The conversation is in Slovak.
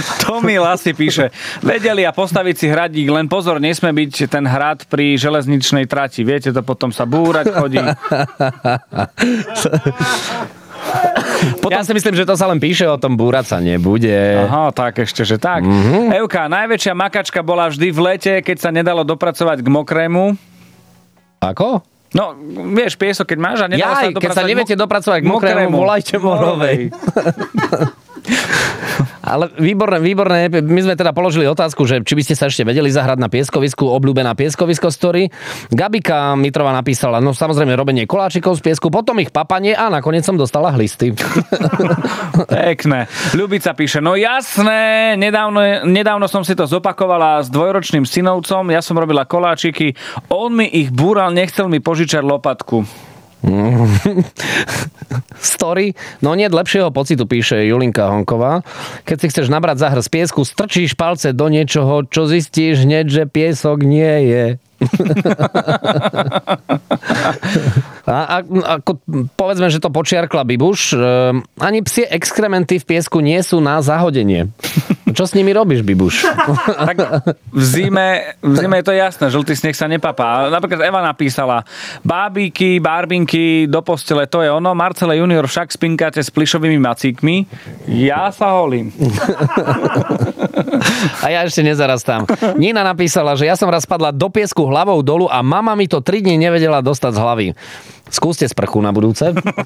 Tomi Lasi píše, vedeli a postaviť si hradík, len pozor, nesmie byť ten hrad pri železničnej trati. Viete, to potom sa búrať chodí. Potom si myslím, že to sa len píše o tom, búrať sa nebude. Aha, tak ešte, že tak. Evka, najväčšia makačka bola vždy v lete, keď sa nedalo dopracovať k mokrému. Ako? No, vieš, piesok, keď máš a nedalo sa dopracovať... keď sa neviete dopracovať k mokrému, volajte Morovej. Ale výborné. My sme teda položili otázku, že či by ste sa ešte vedeli zahrať na pieskovisku, obľúbená pieskovisko story. Gabika Mitrova napísala, no samozrejme robenie koláčikov z piesku, potom ich papanie a nakoniec som dostala hlisty. Pekné. Ľubica píše, no jasné, nedávno som si to zopakovala s dvojročným synovcom, ja som robila koláčiky, on mi ich búral, nechcel mi požičať lopatku. Story, no nie lepšieho pocitu, píše Julinka Honková. Keď si chceš nabrať zahr z piesku, strčíš palce do niečoho, čo zistíš hneď, že piesok nie je. Povedzme, že to počiarkla Bibuš. Ani psie exkrementy v piesku nie sú na zahodenie. Čo s nimi robíš, Bibuš? Tak v zime je to jasné, žltý sneh sa nepapá. Napríklad Eva napísala, barbinky do postele, to je ono. Marcele junior však spinkáte s plišovými macíkmi. Ja sa holím. A ja ešte nezarastám. Nina napísala, že ja som raz padla do piesku hlavou dolu a mama mi to 3 dni nevedela dostať z hlavy. Skúste sprchu na budúce.